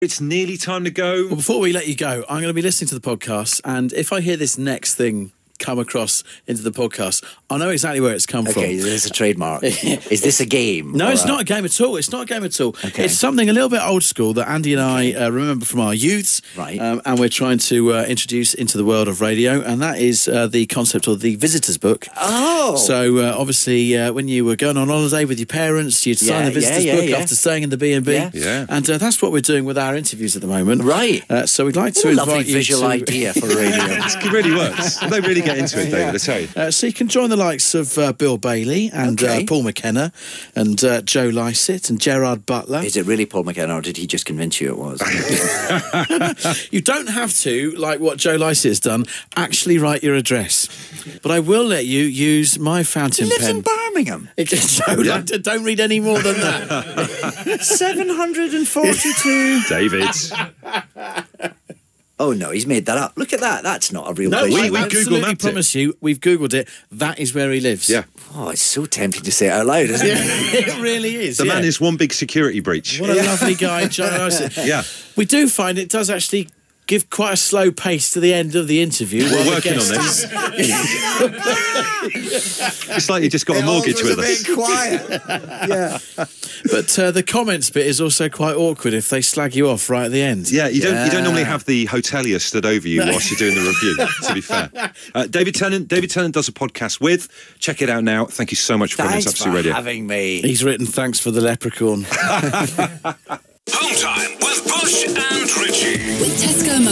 It's nearly time to go. Well, before we let you go, I'm going to be listening to the podcast, and if I hear this next thing come across into the podcast, I know exactly where it's come from. Okay, there's a trademark. Is this a game? No, it's not a game at all. It's not a game at all. Okay. It's something a little bit old school that Andy and I remember from our youths. Right. And we're trying to introduce into the world of radio, and that is the concept of the Visitor's Book. Oh. So, obviously, when you were going on holiday with your parents, you'd sign the Visitor's Book after staying in the B&B. Yeah. And that's what we're doing with our interviews at the moment. Right. So we'd like to What a invite lovely you visual to... idea for radio. It really works. They really get into it, David, I tell you. So you can join the likes of Bill Bailey and Paul McKenna and Joe Lycett and Gerard Butler. Is it really Paul McKenna, or did he just convince you it was? You don't have to, like what Joe Lycett has done, actually write your address. But I will let you use my fountain He lives pen. in Birmingham. Don't read any more than that. 742. David. Oh, no, he's made that up. Look at that. That's not a real place. we I Google absolutely mapped it. promise you, we've Googled it. That is where he lives. Yeah. Oh, it's so tempting to say it out loud, isn't it? It really is. The man is one big security breach. What a lovely guy, Joe Lycett. Yeah. We do find it does actually give quite a slow pace to the end of the interview. We're working on this. It's like you just got a mortgage with us. A bit quiet. Yeah. But the comments bit is also quite awkward if they slag you off right at the end. Yeah, you don't normally have the hotelier stood over you whilst you're doing the review, to be fair. David Tennant does a podcast with. Check it out now. Thank you so much for coming to Thanks Absolute for Radio. having me. He's written thanks for the leprechaun. Home time with Bush and Richie. With Tesco